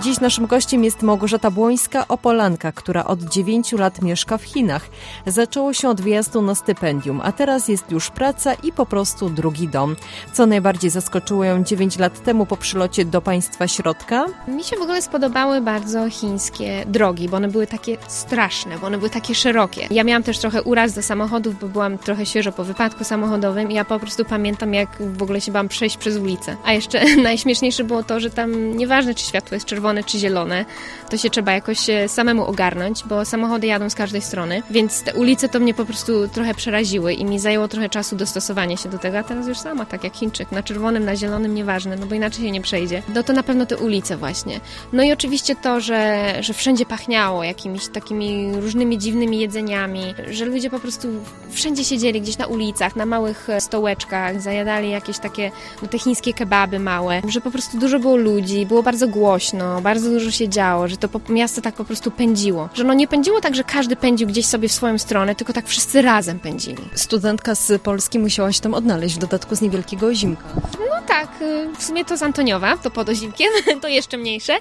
Dziś naszym gościem jest Małgorzata Błońska, Opolanka, która od 9 lat mieszka w Chinach. Zaczęło się od wyjazdu na stypendium, a teraz jest już praca i po prostu drugi dom. Co najbardziej zaskoczyło ją 9 lat temu po przylocie do państwa środka? Mi się w ogóle spodobały bardzo chińskie drogi, bo one były takie straszne, bo one były takie szerokie. Ja miałam też trochę uraz do samochodów, bo byłam trochę świeżo po wypadku samochodowym i ja po prostu pamiętam, jak w ogóle się bałam przejść przez ulicę. A jeszcze najśmieszniejsze było to, że tam nieważne, czy światło jest czerwone, czy zielone, to się trzeba jakoś samemu ogarnąć, bo samochody jadą z każdej strony, więc te ulice to mnie po prostu trochę przeraziły i mi zajęło trochę czasu dostosowanie się do tego, a teraz już sama, tak jak Chińczyk, na czerwonym, na zielonym, nieważne, no bo inaczej się nie przejdzie. No to na pewno te ulice właśnie. No i oczywiście to, że wszędzie pachniało jakimiś takimi różnymi dziwnymi jedzeniami, że ludzie po prostu wszędzie siedzieli gdzieś na ulicach, na małych stołeczkach, zajadali jakieś takie, no te chińskie kebaby małe, że po prostu dużo było ludzi, było bardzo głośno, bardzo dużo się działo, że to miasto tak po prostu pędziło. Że no nie pędziło tak, że każdy pędził gdzieś sobie w swoją stronę, tylko tak wszyscy razem pędzili. Studentka z Polski musiałaś tam odnaleźć, w dodatku z niewielkiego Ozimka. No tak, w sumie to z Antoniowa, to pod Ozimkiem, to jeszcze mniejsze,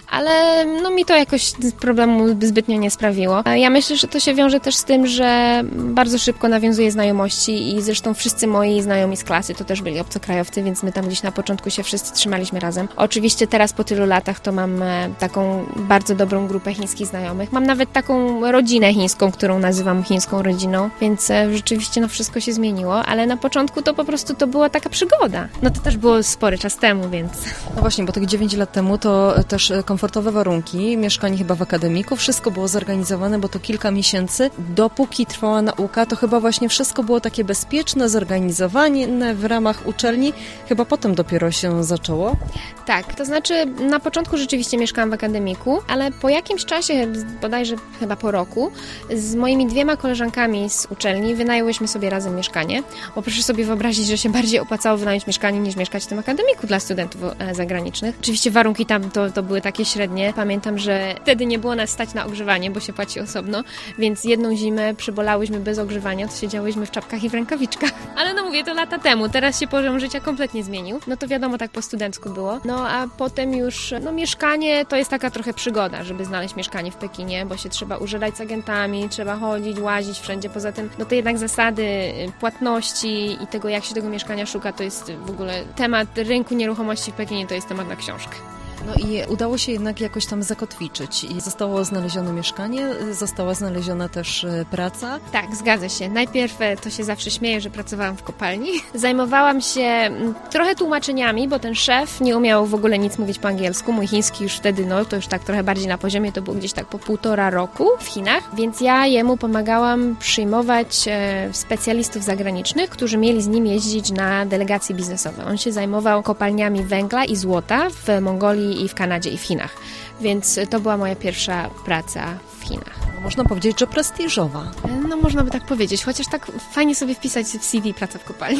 ale no mi to jakoś problemu zbytnio nie sprawiło. Ja myślę, że to się wiąże też z tym, że bardzo szybko nawiązuję znajomości i zresztą wszyscy moi znajomi z klasy to też byli obcokrajowcy, więc my tam gdzieś na początku się wszyscy trzymaliśmy razem. Oczywiście teraz po tylu latach to mam taką bardzo dobrą grupę chińskich znajomych. Mam nawet taką rodzinę chińską, którą nazywam chińską rodziną, więc rzeczywiście no wszystko się zmieniło, ale na początku to po prostu to była taka przygoda. No to też było spory czas temu, więc... No właśnie, bo tych 9 lat temu to też komfortowe warunki, mieszkanie chyba w akademiku, wszystko było zorganizowane, bo to kilka miesięcy. Dopóki trwała nauka, to chyba właśnie wszystko było takie bezpieczne, zorganizowane w ramach uczelni. Chyba potem dopiero się zaczęło. Tak, to znaczy na początku rzeczywiście mieszkałam w akademiku, ale po jakimś czasie, bodajże chyba po roku, z moimi 2 koleżankami z uczelni wynajęłyśmy sobie razem mieszkanie, bo proszę sobie wyobrazić, że się bardziej opłacało wynająć mieszkanie niż mieszkać w tym akademiku dla studentów zagranicznych. Oczywiście warunki tam to były takie średnie. Pamiętam, że wtedy nie było nas stać na ogrzewanie, bo się płaci osobno, więc jedną zimę przybolałyśmy bez ogrzewania, to siedziałyśmy w czapkach i w rękawiczkach. Ale no mówię, to lata temu, teraz się poziom życia kompletnie zmienił. No to wiadomo, tak po studencku było. No a potem już, no mieszkanie to jest taka trochę przygoda, żeby znaleźć mieszkanie w Pekinie, bo się trzeba użerać z agentami, trzeba chodzić, łazić wszędzie. Poza tym, no to jednak zasady płatności i tego, jak się tego mieszkania szuka, to jest w ogóle temat rynku nieruchomości w Pekinie, to jest temat na książkę. No i udało się jednak jakoś tam zakotwiczyć i zostało znalezione mieszkanie, została znaleziona też praca. Tak, zgadza się. Najpierw to się zawsze śmieję, że pracowałam w kopalni. Zajmowałam się trochę tłumaczeniami, bo ten szef nie umiał w ogóle nic mówić po angielsku. Mój chiński już wtedy, no to już tak trochę bardziej na poziomie, to było gdzieś tak po 1,5 roku w Chinach, więc ja jemu pomagałam przyjmować specjalistów zagranicznych, którzy mieli z nim jeździć na delegacje biznesowe. On się zajmował kopalniami węgla i złota w Mongolii i w Kanadzie i w Chinach. Więc to była moja pierwsza praca w Chinach. Można powiedzieć, że prestiżowa. No można by tak powiedzieć, chociaż tak fajnie sobie wpisać w CV praca w kopalni.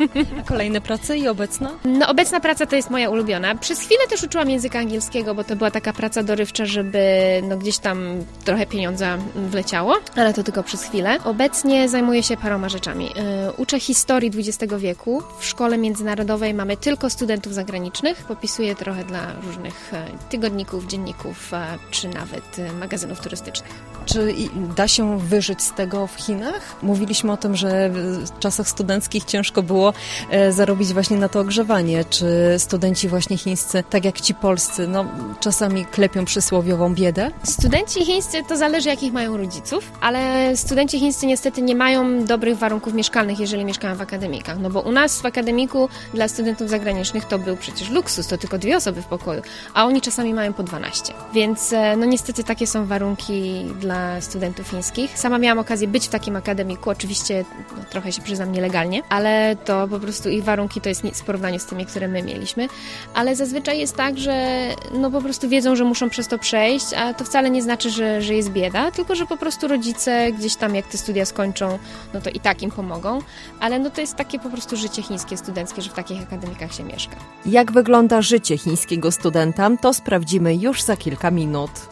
A kolejne prace i obecna? No obecna praca to jest moja ulubiona. Przez chwilę też uczyłam języka angielskiego, bo to była taka praca dorywcza, żeby no gdzieś tam trochę pieniądza wleciało, ale to tylko przez chwilę. Obecnie zajmuję się paroma rzeczami. Uczę historii XX wieku. W szkole międzynarodowej mamy tylko studentów zagranicznych. Popisuję trochę dla różnych tygodników, dzienników, czy nawet magazynów turystycznych. Czy da się wyżyć z tego w Chinach? Mówiliśmy o tym, że w czasach studenckich ciężko było zarobić właśnie na to ogrzewanie. Czy studenci właśnie chińscy, tak jak ci polscy, no czasami klepią przysłowiową biedę? Studenci chińscy to zależy, jakich mają rodziców, ale studenci chińscy niestety nie mają dobrych warunków mieszkalnych, jeżeli mieszkają w akademikach. No bo u nas w akademiku dla studentów zagranicznych to był przecież luksus, to tylko 2 osoby w pokoju, a oni czasami mają po 12. Więc no niestety takie są warunki dla studentów chińskich. Sama miałam okazję być w takim akademiku, oczywiście no, trochę się przyznam nielegalnie, ale to po prostu ich warunki to jest nic w porównaniu z tymi, które my mieliśmy, ale zazwyczaj jest tak, że no po prostu wiedzą, że muszą przez to przejść, a to wcale nie znaczy, że jest bieda, tylko że po prostu rodzice gdzieś tam jak te studia skończą, no to i tak im pomogą, ale no to jest takie po prostu życie chińskie studenckie, że w takich akademikach się mieszka. Jak wygląda życie chińskiego studenta, to sprawdzimy już za kilka minut.